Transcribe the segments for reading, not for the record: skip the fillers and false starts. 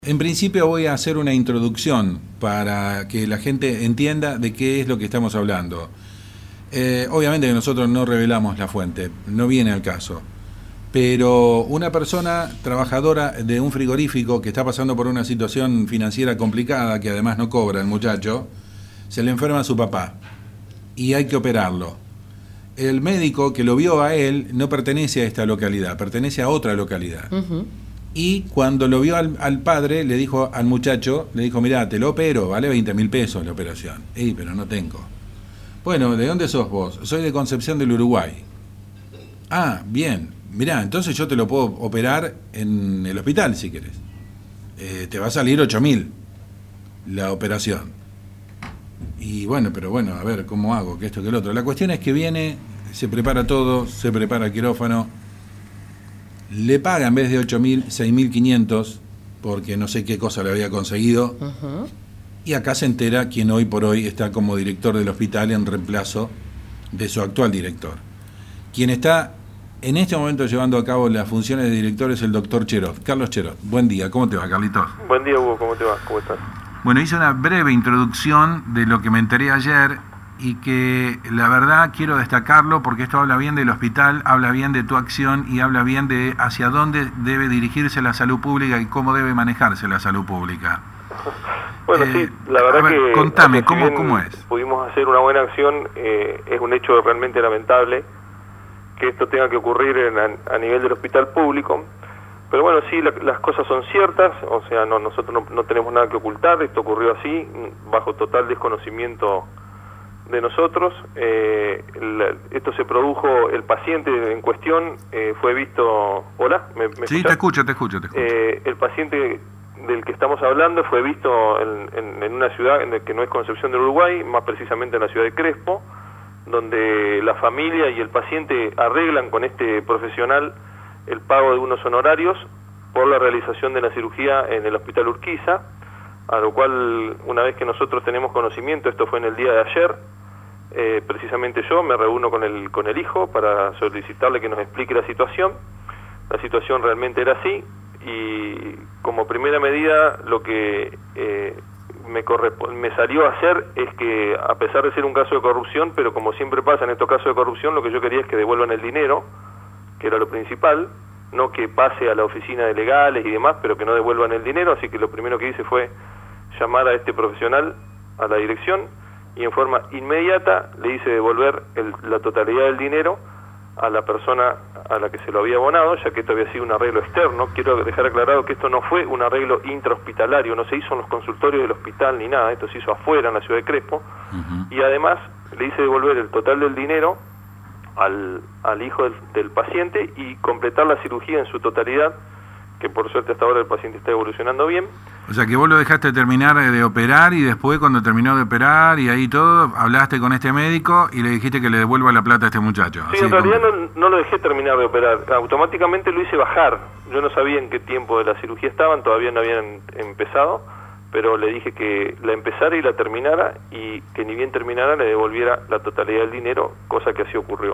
En principio voy a hacer una introducción para que la gente entienda de qué es lo que estamos hablando. Obviamente que nosotros no revelamos la fuente, no viene al caso. Pero una persona trabajadora de un frigorífico que está pasando por una situación financiera complicada, que además no cobra el muchacho, se le enferma a su papá y hay que operarlo. El médico que lo vio a él no pertenece a esta localidad, pertenece a otra localidad. Y cuando lo vio al padre, le dijo al muchacho, le dijo, mirá, te lo opero, vale 20.000 pesos la operación. Pero no tengo. Bueno, ¿de dónde sos vos? Soy de Concepción del Uruguay. Ah, bien. Mirá, entonces yo te lo puedo operar en el hospital si querés. Te va a salir 8.000 la operación. Y bueno, pero bueno, a ver, ¿cómo hago? Que esto, que el otro. La cuestión es que viene, se prepara todo, se prepara el quirófano. Le paga en vez de 8.000, 6.500, porque no sé qué cosa le había conseguido. Y acá se entera quien hoy por hoy está como director del hospital en reemplazo de su actual director. Quien está en este momento llevando a cabo las funciones de director es el doctor Cherot, Carlos Cherot. Buen día, ¿cómo te va, Carlitos? Buen día, Hugo, ¿cómo te va? ¿Cómo estás? Bueno, hice una breve introducción de lo que me enteré ayer y que la verdad quiero destacarlo porque esto habla bien del hospital, habla bien de tu acción y habla bien de hacia dónde debe dirigirse la salud pública y cómo debe manejarse la salud pública. Bueno, sí, la verdad que... Contame, ¿cómo es? Pudimos hacer una buena acción, es un hecho realmente lamentable que esto tenga que ocurrir a nivel del hospital público, pero bueno, sí, las cosas son ciertas, o sea, nosotros no tenemos nada que ocultar, esto ocurrió así, bajo total desconocimiento de nosotros. Esto se produjo, el paciente en cuestión fue visto... ¿Hola? ¿Me sí, te escucho. El paciente del que estamos hablando fue visto en una ciudad que no es Concepción del Uruguay, más precisamente en la ciudad de Crespo, donde la familia y el paciente arreglan con este profesional el pago de unos honorarios por la realización de la cirugía en el Hospital Urquiza, a lo cual, una vez que nosotros tenemos conocimiento, esto fue en el día de ayer, precisamente yo me reúno con el hijo para solicitarle que nos explique la situación. La situación realmente era así, y como primera medida lo que me salió a hacer es que, a pesar de ser un caso de corrupción, pero como siempre pasa en estos casos de corrupción, lo que yo quería es que devuelvan el dinero, que era lo principal, no que pase a la oficina de legales y demás, pero que no devuelvan el dinero. Así que lo primero que hice fue llamar a este profesional a la dirección y en forma inmediata le hice devolver la totalidad del dinero a la persona a la que se lo había abonado, ya que esto había sido un arreglo externo. Quiero dejar aclarado que esto no fue un arreglo intrahospitalario, no se hizo en los consultorios del hospital ni nada, esto se hizo afuera en la ciudad de Crespo. Y además le hice devolver el total del dinero al hijo del paciente y completar la cirugía en su totalidad, que por suerte hasta ahora el paciente está evolucionando bien. O sea que vos lo dejaste terminar de operar y después cuando terminó de operar y ahí todo, hablaste con este médico y le dijiste que le devuelva la plata a este muchacho. Sí, en realidad no lo dejé terminar de operar, automáticamente lo hice bajar. Yo no sabía en qué tiempo de la cirugía estaban, todavía no habían empezado, pero le dije que la empezara y la terminara, y que ni bien terminara le devolviera la totalidad del dinero, cosa que así ocurrió.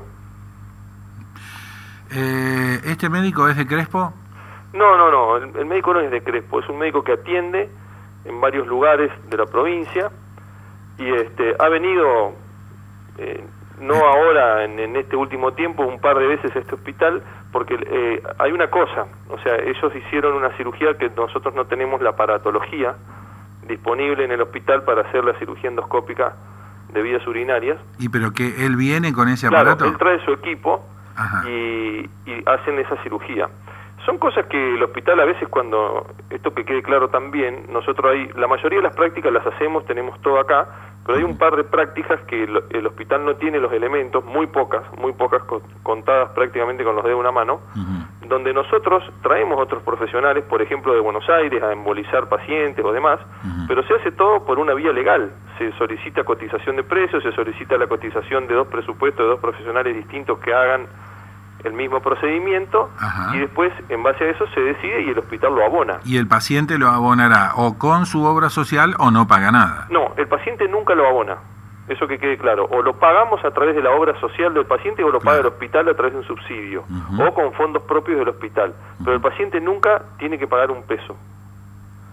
¿Este médico es de Crespo? No, el médico no es de Crespo, es un médico que atiende en varios lugares de la provincia y ha venido, no ahora, en este último tiempo, un par de veces a este hospital, porque hay una cosa, o sea, ellos hicieron una cirugía que nosotros no tenemos la aparatología disponible en el hospital para hacer la cirugía endoscópica de vías urinarias. ¿Y pero que él viene con ese aparato? Claro, él trae su equipo y hacen esa cirugía. Son cosas que el hospital a veces, cuando, esto que quede claro también, nosotros la mayoría de las prácticas las hacemos, tenemos todo acá, pero hay un par de prácticas que el hospital no tiene los elementos, muy pocas contadas prácticamente con los dedos de una mano, donde nosotros traemos otros profesionales, por ejemplo de Buenos Aires, a embolizar pacientes o demás, pero se hace todo por una vía legal. Se solicita cotización de precios, se solicita la cotización de dos presupuestos de dos profesionales distintos que hagan el mismo procedimiento, y después en base a eso se decide y el hospital lo abona. ¿Y el paciente lo abonará o con su obra social o no paga nada? No, el paciente nunca lo abona, eso que quede claro. O lo pagamos a través de la obra social del paciente o lo paga el hospital a través de un subsidio o con fondos propios del hospital, pero el paciente nunca tiene que pagar un peso.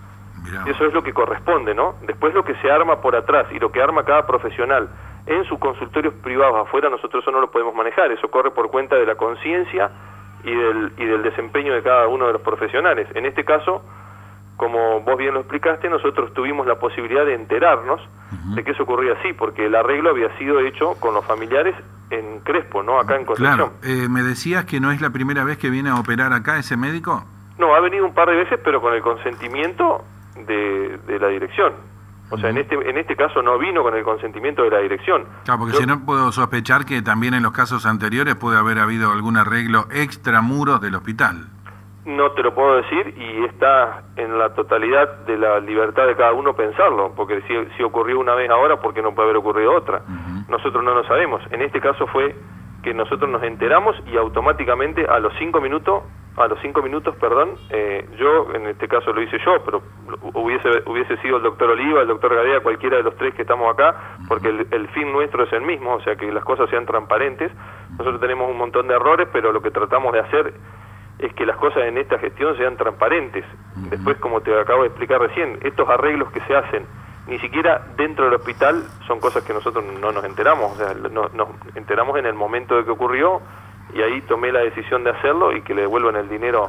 Mirá. Eso es lo que corresponde, ¿no? Después lo que se arma por atrás y lo que arma cada profesional en sus consultorios privados afuera, nosotros eso no lo podemos manejar, eso corre por cuenta de la conciencia y del desempeño de cada uno de los profesionales. En este caso, como vos bien lo explicaste, nosotros tuvimos la posibilidad de enterarnos de que eso ocurría así, porque el arreglo había sido hecho con los familiares en Crespo, no acá en Concepción. Claro, me decías que no es la primera vez que viene a operar acá ese médico. No, ha venido un par de veces, pero con el consentimiento de la dirección. O sea, en este caso no vino con el consentimiento de la dirección. Claro, porque si no puedo sospechar que también en los casos anteriores puede haber habido algún arreglo extramuros del hospital. No te lo puedo decir y está en la totalidad de la libertad de cada uno pensarlo, porque si ocurrió una vez ahora, ¿por qué no puede haber ocurrido otra? Nosotros no lo sabemos. En este caso fue que nosotros nos enteramos y automáticamente a los 5 minutos, yo, en este caso lo hice yo, pero hubiese sido el doctor Oliva, el doctor Gadea, cualquiera de los tres que estamos acá, porque el fin nuestro es el mismo, o sea, que las cosas sean transparentes. Nosotros tenemos un montón de errores, pero lo que tratamos de hacer es que las cosas en esta gestión sean transparentes. Después, como te acabo de explicar recién, estos arreglos que se hacen, ni siquiera dentro del hospital, son cosas que nosotros no nos enteramos, o sea, nos enteramos en el momento de que ocurrió, y ahí tomé la decisión de hacerlo y que le devuelvan el dinero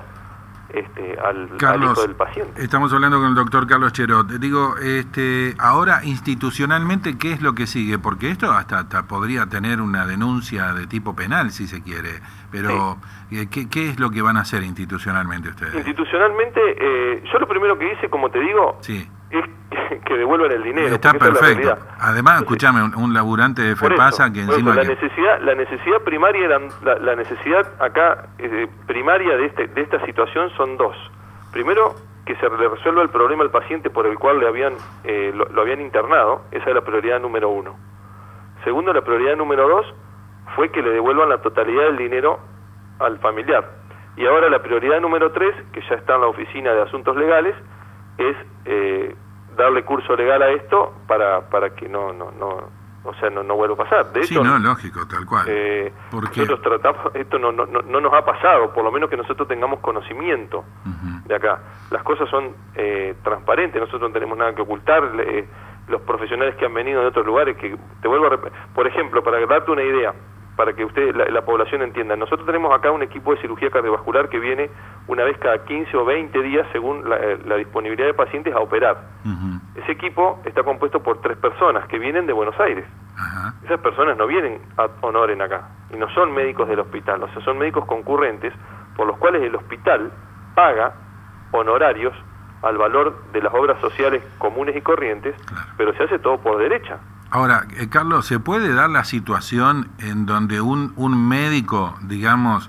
al hijo del paciente. Estamos hablando con el doctor Carlos Cherot. Digo, ahora institucionalmente, ¿qué es lo que sigue? Porque esto hasta podría tener una denuncia de tipo penal, si se quiere, pero sí. ¿Qué es lo que van a hacer institucionalmente ustedes? Institucionalmente, yo lo primero que hice, como te digo, sí, es que devuelvan el dinero. Está perfecto. Además, escúchame, un laburante de FEPASA que encima... la necesidad primaria, la necesidad acá primaria de esta situación son dos. Primero, que se le resuelva el problema al paciente por el cual lo habían internado. Esa es la prioridad número 1. Segundo, la prioridad número 2 fue que le devuelvan la totalidad del dinero al familiar. Y ahora la prioridad número 3, que ya está en la Oficina de Asuntos Legales, es darle curso legal a esto para que no vuelva a pasar. De hecho, sí, no, lógico, tal cual. Nosotros tratamos, esto no nos ha pasado, por lo menos que nosotros tengamos conocimiento de acá. Las cosas son transparentes, nosotros no tenemos nada que ocultar. Los profesionales que han venido de otros lugares, que te vuelvo a repetir, por ejemplo, para darte una idea, para que la población entienda, nosotros tenemos acá un equipo de cirugía cardiovascular que viene una vez cada 15 o 20 días, según la disponibilidad de pacientes, a operar. Ese equipo está compuesto por 3 personas que vienen de Buenos Aires. Esas personas no vienen ad honorem acá, y no son médicos del hospital, o sea, son médicos concurrentes, por los cuales el hospital paga honorarios al valor de las obras sociales comunes y corrientes, claro, pero se hace todo por derecha. Ahora, Carlos, ¿se puede dar la situación en donde un médico, digamos,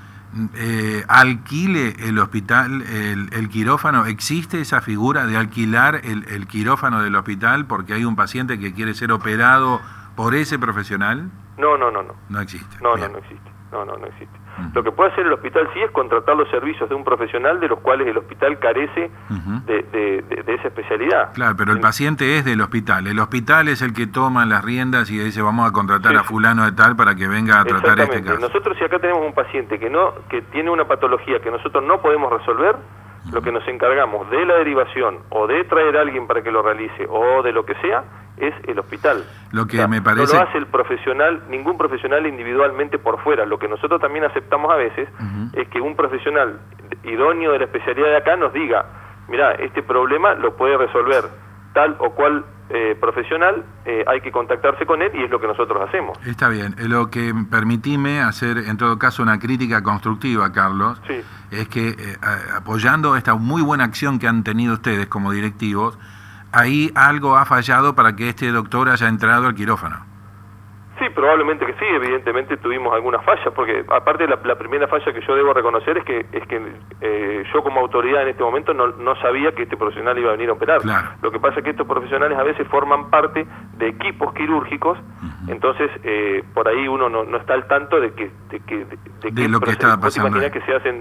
alquile el hospital, el quirófano? ¿Existe esa figura de alquilar el quirófano del hospital porque hay un paciente que quiere ser operado por ese profesional? No. No existe. No existe. No existe. Lo que puede hacer el hospital sí es contratar los servicios de un profesional de los cuales el hospital carece de esa especialidad. Claro, pero el paciente es del hospital. El hospital es el que toma las riendas y dice vamos a contratar a fulano de tal para que venga a tratar este caso. Nosotros, si acá tenemos un paciente que tiene una patología que nosotros no podemos resolver, lo que nos encargamos de la derivación o de traer a alguien para que lo realice o de lo que sea, es el hospital. Lo que me parece... No lo hace el profesional, ningún profesional individualmente por fuera. Lo que nosotros también aceptamos a veces es que un profesional idóneo de la especialidad de acá nos diga, mira, este problema lo puede resolver tal o cual profesional, hay que contactarse con él y es lo que nosotros hacemos. Está bien. Lo que permitime hacer, en todo caso, una crítica constructiva, Carlos, sí, es que apoyando esta muy buena acción que han tenido ustedes como directivos, ahí algo ha fallado para que este doctor haya entrado al quirófano. Sí, probablemente que sí, evidentemente tuvimos algunas fallas, porque aparte la primera falla que yo debo reconocer es que yo como autoridad en este momento no sabía que este profesional iba a venir a operar. Claro. Lo que pasa es que estos profesionales a veces forman parte de equipos quirúrgicos, entonces por ahí uno no está al tanto de lo que estaba pasando. Imagina que se hacen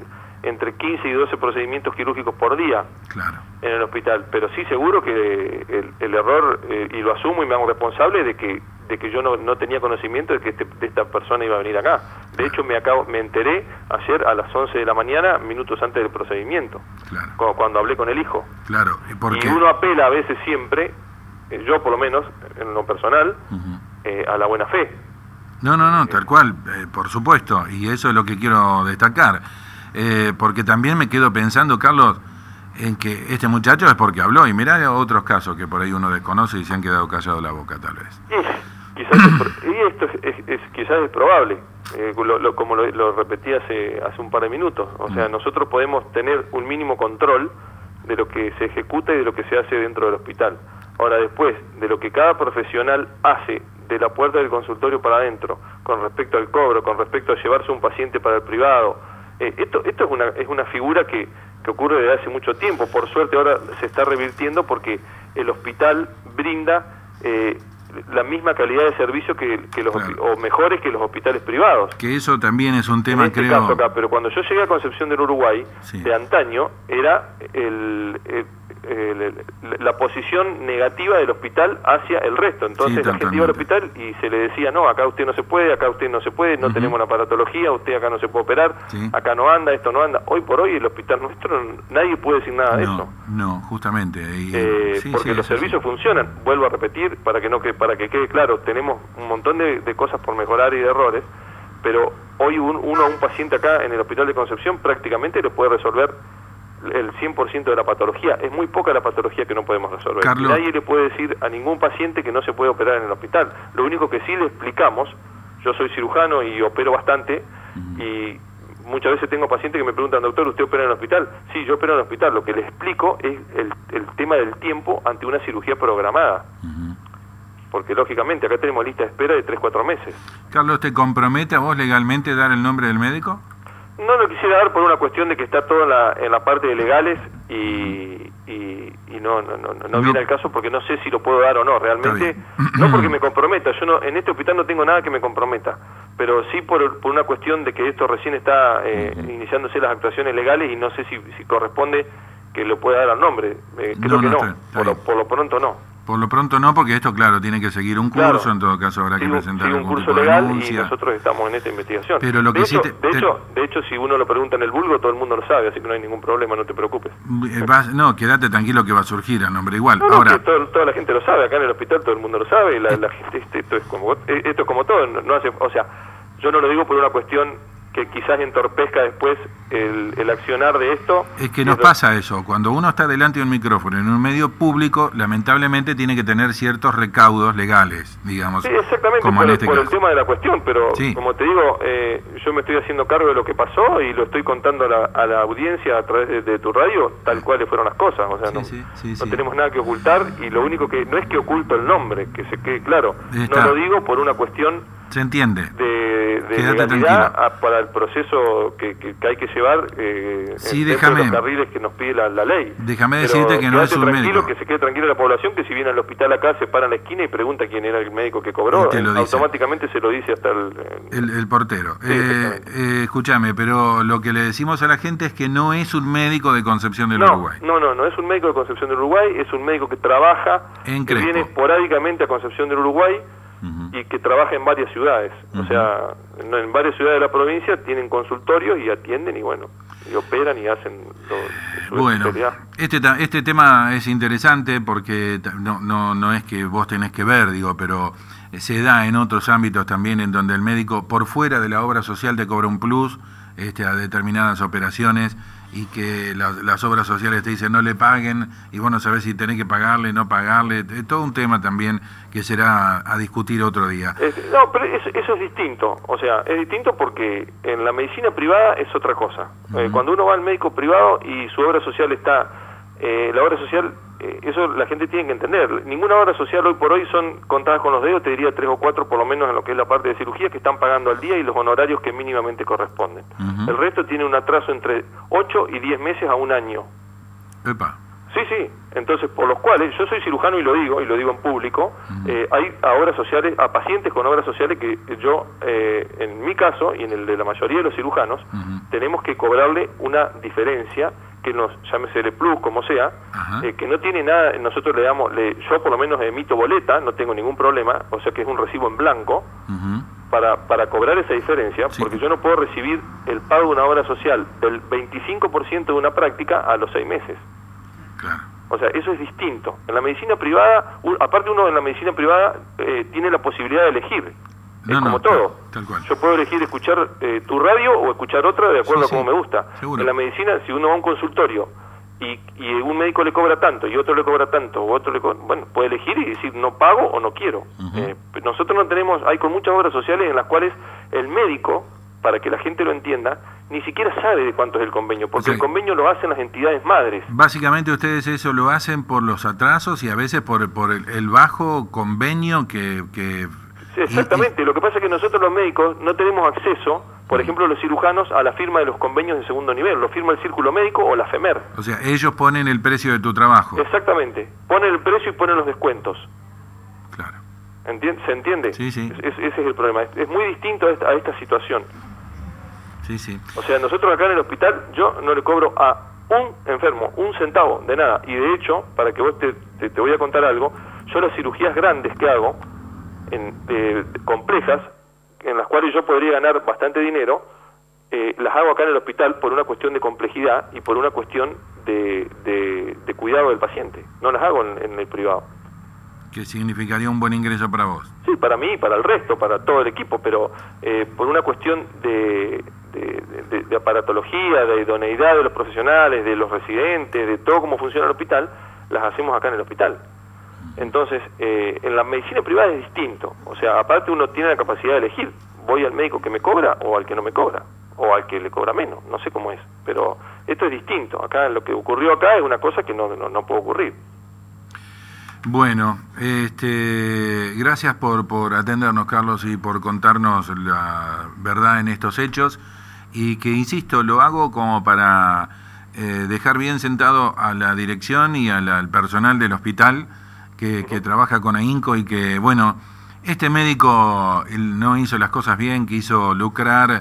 entre 15 y 12 procedimientos quirúrgicos por día en el hospital, pero sí seguro que el error, y lo asumo y me hago responsable de que yo no tenía conocimiento de que esta persona iba a venir acá. De hecho me enteré ayer a las 11 de la mañana, minutos antes del procedimiento, cuando hablé con el hijo. Y uno apela a veces siempre, yo por lo menos en lo personal, a la buena fe. No, tal cual, por supuesto, y eso es lo que quiero destacar, porque también me quedo pensando, Carlos, en que este muchacho es porque habló, y mirá otros casos que por ahí uno desconoce y se han quedado callados la boca, tal vez. Quizás es probable, como lo repetí hace un par de minutos, o sea, nosotros podemos tener un mínimo control de lo que se ejecuta y de lo que se hace dentro del hospital. Ahora, después de lo que cada profesional hace de la puerta del consultorio para adentro, con respecto al cobro, con respecto a llevarse un paciente para el privado, esto es una figura que ocurre desde hace mucho tiempo. Por suerte ahora se está revirtiendo porque el hospital brinda la misma calidad de servicio o mejores que los hospitales privados. Que eso también es un tema, en este caso acá, pero cuando yo llegué a Concepción del Uruguay, de antaño, era la posición negativa del hospital hacia el resto. Entonces la gente iba al hospital y se le decía, no, acá usted no se puede, acá usted no se puede, no tenemos la aparatología, usted acá no se puede operar, acá no anda, esto no anda. Hoy por hoy el hospital nuestro, nadie puede decir nada de eso. No, justamente. Porque los servicios funcionan. Vuelvo a repetir, para que quede claro, tenemos un montón de cosas por mejorar y de errores, pero hoy uno a un paciente acá en el Hospital de Concepción prácticamente le puede resolver el 100% de la patología. Es muy poca la patología que no podemos resolver. Carlos, nadie le puede decir a ningún paciente que no se puede operar en el hospital. Lo único que sí le explicamos, yo soy cirujano y opero bastante, y muchas veces tengo pacientes que me preguntan, doctor, ¿usted opera en el hospital? Sí, yo opero en el hospital. Lo que les explico es el tema del tiempo ante una cirugía programada. Porque lógicamente acá tenemos lista de espera de 3-4 meses. Carlos, ¿te compromete a vos legalmente dar el nombre del médico? No lo quisiera dar por una cuestión de que está todo en la parte de legales y no viene al caso, porque no sé si lo puedo dar o no realmente. No porque me comprometa, yo en este hospital no tengo nada que me comprometa, pero sí por una cuestión de que esto recién está iniciándose las actuaciones legales y no sé si corresponde que lo pueda dar al nombre. Creo que no, por lo pronto no. Por lo pronto no, porque esto, claro, tiene que seguir un curso, en todo caso habrá que presentar un curso legal y nosotros estamos en esta investigación. Pero lo que de hecho, si uno lo pregunta en el vulgo, todo el mundo lo sabe, así que no hay ningún problema, no te preocupes. No, quédate tranquilo que va a surgir el nombre igual. Ahora, toda la gente lo sabe, acá en el hospital todo el mundo lo sabe, la gente, esto es como todo, no hace, o sea, yo no lo digo por una cuestión que quizás entorpezca después el accionar de esto. Es que nos pasa eso, cuando uno está delante de un micrófono en un medio público, lamentablemente tiene que tener ciertos recaudos legales, digamos. Sí, exactamente, como por el tema de la cuestión, pero como te digo, yo me estoy haciendo cargo de lo que pasó y lo estoy contando a la audiencia a través de tu radio, tal cual fueron las cosas, o sea, no tenemos nada que ocultar, y lo único que, no es que oculto el nombre, que se quede claro, no lo digo por una cuestión se entiende de legalidad para el proceso que hay que llevar dentro de los carriles que nos pide la ley. Déjame decirte que no es un médico. Que se quede tranquilo la población, que si viene al hospital acá se para en la esquina y pregunta quién era el médico que cobró, automáticamente se lo dice hasta el portero. Escúchame, pero lo que le decimos a la gente es que no es un médico de Concepción del Uruguay. No es un médico de Concepción del Uruguay, es un médico que trabaja, que viene esporádicamente a Concepción del Uruguay, y que trabaja en varias ciudades, o sea, en varias ciudades de la provincia tienen consultorios y atienden y operan y hacen su especialidad. Este tema es interesante porque no es que vos tenés que ver, pero se da en otros ámbitos también, en donde el médico por fuera de la obra social te cobra un plus a determinadas operaciones, y que las obras sociales te dicen no le paguen, y vos no sabés si tenés que pagarle, no pagarle, todo un tema también que será a discutir otro día. Pero eso es distinto, o sea, es distinto porque en la medicina privada es otra cosa. Cuando uno va al médico privado y su obra social está, la obra social, eso la gente tiene que entender, ninguna obra social hoy por hoy son contadas con los dedos, te diría 3 o 4 por lo menos en lo que es la parte de cirugía, que están pagando al día y los honorarios que mínimamente corresponden. El resto tiene un atraso entre 8 y 10 meses a un año. Epa. Sí, sí. Entonces, por los cuales, yo soy cirujano y lo digo en público, hay a obras sociales, a pacientes con obras sociales que yo, en mi caso y en el de la mayoría de los cirujanos, tenemos que cobrarle una diferencia que nos, llámese plus, como sea, que no tiene nada, nosotros le damos, yo por lo menos emito boleta, no tengo ningún problema, o sea que es un recibo en blanco, para cobrar esa diferencia, porque yo no puedo recibir el pago de una obra social del 25% de una práctica a los 6 meses. Claro. O sea, eso es distinto. En la medicina privada, aparte uno en la medicina privada tiene la posibilidad de elegir. Es como todo. Tal cual. Yo puedo elegir escuchar tu radio o escuchar otra de acuerdo a cómo me gusta. Seguro. En la medicina, si uno va a un consultorio y un médico le cobra tanto y otro le cobra tanto, o otro le cobra, bueno, puede elegir y decir no pago o no quiero. Nosotros no tenemos, hay con muchas obras sociales en las cuales el médico, para que la gente lo entienda, ni siquiera sabe de cuánto es el convenio, porque el convenio lo hacen las entidades madres. Básicamente ustedes eso lo hacen por los atrasos y a veces por el bajo convenio que Sí, exactamente. Lo que pasa es que nosotros los médicos no tenemos acceso, por ejemplo los cirujanos, a la firma de los convenios de segundo nivel. Lo firma el Círculo Médico o la FEMER. O sea, ellos ponen el precio de tu trabajo. Exactamente. Ponen el precio y ponen los descuentos. Claro. ¿Se entiende? Sí, sí. Ese es el problema. Es muy distinto a esta situación. Sí, sí. O sea, nosotros acá en el hospital, yo no le cobro a un enfermo un centavo de nada. Y de hecho, para que vos te voy a contar algo, yo las cirugías grandes que hago, complejas, en las cuales yo podría ganar bastante dinero, las hago acá en el hospital por una cuestión de complejidad y por una cuestión de cuidado del paciente. No las hago en el privado. Que significaría un buen ingreso para vos. Sí, para mí, para el resto, para todo el equipo, pero por una cuestión de aparatología, de idoneidad de los profesionales, de los residentes, de todo cómo funciona el hospital, las hacemos acá en el hospital. Entonces, en la medicina privada es distinto. O sea, aparte uno tiene la capacidad de elegir. Voy al médico que me cobra o al que no me cobra, o al que le cobra menos, no sé cómo es. Pero esto es distinto. Acá lo que ocurrió acá es una cosa que no puede ocurrir. Bueno, gracias por atendernos, Carlos, y por contarnos la verdad en estos hechos, y que, insisto, lo hago como para dejar bien sentado a la dirección y al personal del hospital que trabaja con AINCO, y que, bueno, este médico no hizo las cosas bien, quiso lucrar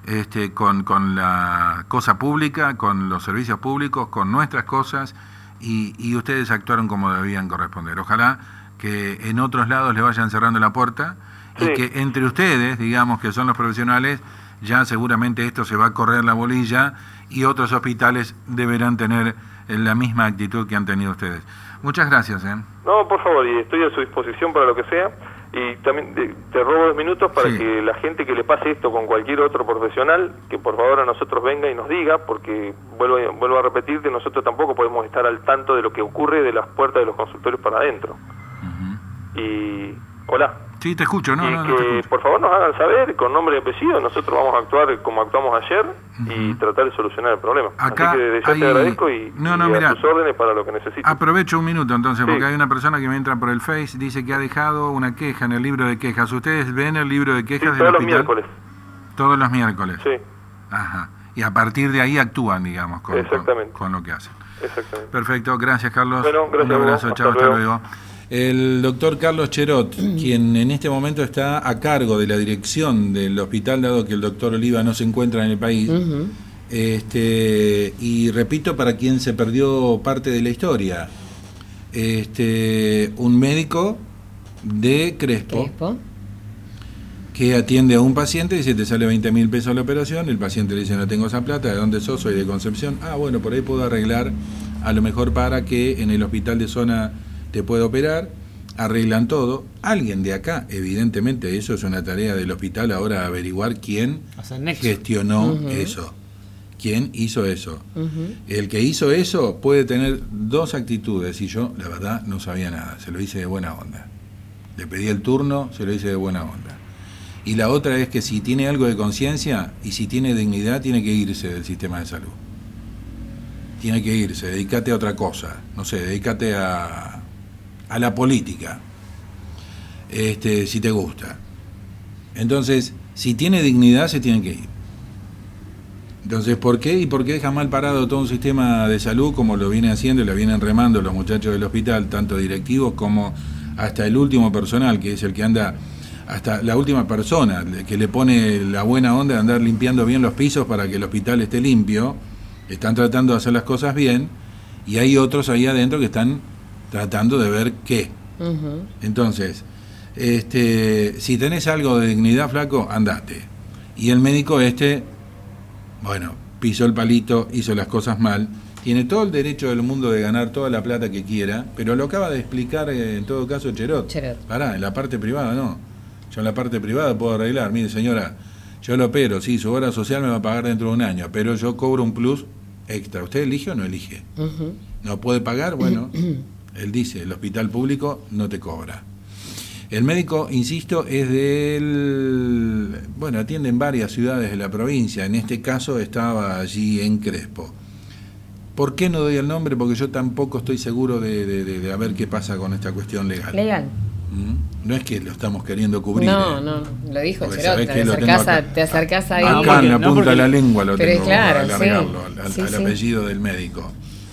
con la cosa pública, con los servicios públicos, con nuestras cosas, y ustedes actuaron como debían corresponder. Ojalá que en otros lados le vayan cerrando la puerta, y que entre ustedes, digamos, que son los profesionales, ya seguramente esto se va a correr la bolilla, y otros hospitales deberán tener la misma actitud que han tenido ustedes. Muchas gracias. No, por favor, y estoy a su disposición para lo que sea. Y también te robo 2 minutos para que la gente que le pase esto con cualquier otro profesional, que por favor a nosotros venga y nos diga, porque vuelvo a repetirte, nosotros tampoco podemos estar al tanto de lo que ocurre de las puertas de los consultorios para adentro. Y hola. Sí, te escucho, ¿no? Y que por favor nos hagan saber con nombre y apellido. Nosotros vamos a actuar como actuamos ayer y tratar de solucionar el problema. Acá así que desde ya te agradezco y mirá, a tus órdenes para lo que necesites. Aprovecho un minuto entonces, porque hay una persona que me entra por el Face, dice que ha dejado una queja en el libro de quejas. ¿Ustedes ven el libro de quejas del hospital? Todos los miércoles. Todos los miércoles. Sí. Ajá. Y a partir de ahí actúan, digamos, con lo que hacen. Exactamente. Perfecto, gracias, Carlos. Bueno, gracias. Un abrazo, chao, hasta luego. El doctor Carlos Cherot, quien en este momento está a cargo de la dirección del hospital, dado que el doctor Oliva no se encuentra en el país. Y repito, para quien se perdió parte de la historia, un médico de Crespo que atiende a un paciente y dice: te sale 20.000 pesos la operación. El paciente le dice: no tengo esa plata. ¿De dónde sos? Soy de Concepción. Ah, bueno, por ahí puedo arreglar, a lo mejor para que en el hospital de zona te pueda operar. Arreglan todo. Alguien de acá, evidentemente, eso es una tarea del hospital ahora, averiguar quién gestionó eso, quién hizo eso. El que hizo eso puede tener 2 actitudes, y yo la verdad no sabía nada, se lo hice de buena onda, le pedí el turno, se lo hice de buena onda. Y la otra es que si tiene algo de conciencia y si tiene dignidad, tiene que irse del sistema de salud, tiene que irse, dedícate a otra cosa, no sé, dedícate a la política, si te gusta. Entonces, si tiene dignidad, se tiene que ir. Entonces, ¿por qué? ¿Y por qué deja mal parado todo un sistema de salud como lo viene haciendo y lo vienen remando los muchachos del hospital, tanto directivos como hasta el último personal, que es el que anda, hasta la última persona, que le pone la buena onda de andar limpiando bien los pisos para que el hospital esté limpio? Están tratando de hacer las cosas bien y hay otros ahí adentro que están tratando de ver qué. Entonces, si tenés algo de dignidad, flaco, andate. Y el médico bueno, pisó el palito, hizo las cosas mal, tiene todo el derecho del mundo de ganar toda la plata que quiera, pero lo acaba de explicar en todo caso Cherot. Pará, en la parte privada no. Yo en la parte privada puedo arreglar. Mire, señora, yo lo opero, sí, su obra social me va a pagar dentro de un año, pero yo cobro un plus extra. ¿Usted elige o no elige? ¿No puede pagar? Bueno, él dice, el hospital público no te cobra. El médico, insisto, es bueno, atiende en varias ciudades de la provincia. En este caso estaba allí en Crespo. ¿Por qué no doy el nombre? Porque yo tampoco estoy seguro de a ver qué pasa con esta cuestión legal. No es que lo estamos queriendo cubrir. No, lo dijo Cherot, te acercás ahí. Acá en la punta de la lengua lo tengo, claro, alargarlo al apellido del médico.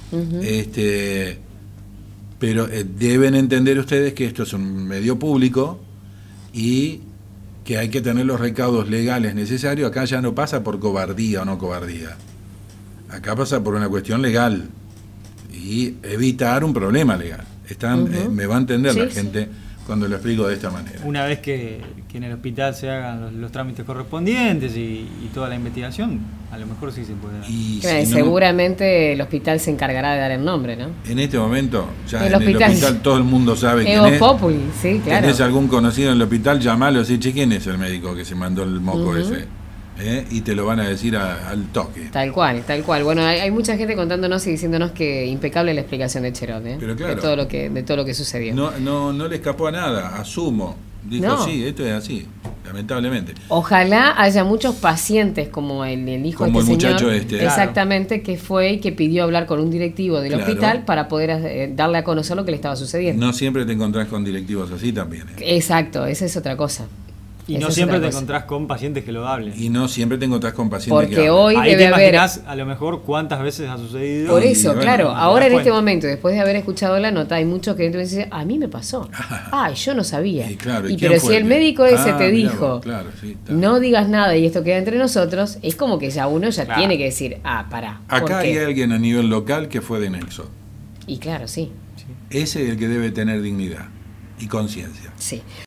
Pero deben entender ustedes que esto es un medio público y que hay que tener los recaudos legales necesarios. Acá ya no pasa por cobardía o no cobardía. Acá pasa por una cuestión legal y evitar un problema legal. Me va a entender la gente cuando lo explico de esta manera. Una vez que en el hospital se hagan los trámites correspondientes y toda la investigación, a lo mejor sí se puede dar. Y seguramente el hospital se encargará de dar el nombre, ¿no? En este momento, ya en el hospital todo el mundo sabe quién es. Populi, sí, claro. ¿Tenés algún conocido en el hospital? Llamalo y decís, ¿quién es el médico que se mandó el moco ese? Y te lo van a decir al toque. Tal cual. Bueno, hay mucha gente contándonos y diciéndonos que impecable la explicación de Cherot, Pero claro, de todo lo que sucedió. No le escapó a nada, asumo. Dijo, sí, esto es así, lamentablemente. Ojalá haya muchos pacientes como el hijo de este muchacho señor, exactamente, que fue y que pidió hablar con un directivo del hospital para poder darle a conocer lo que le estaba sucediendo. No siempre te encontrás con directivos así también. Exacto, esa es otra cosa. Y no siempre te encontrás con pacientes que lo hablen. Y no siempre te encontrás con pacientes que hoy ahí debe te imaginás haber... a lo mejor cuántas veces ha sucedido. Por eso, claro, ahora en este momento, después de haber escuchado la nota, hay muchos que dicen, a mí me pasó. Yo no sabía. Pero si el médico ese te dijo, no digas nada y esto queda entre nosotros, es como que ya uno tiene que decir, pará. Acá hay alguien a nivel local que fue de nexo. Y claro, sí. Ese es el que debe tener dignidad y conciencia. Sí.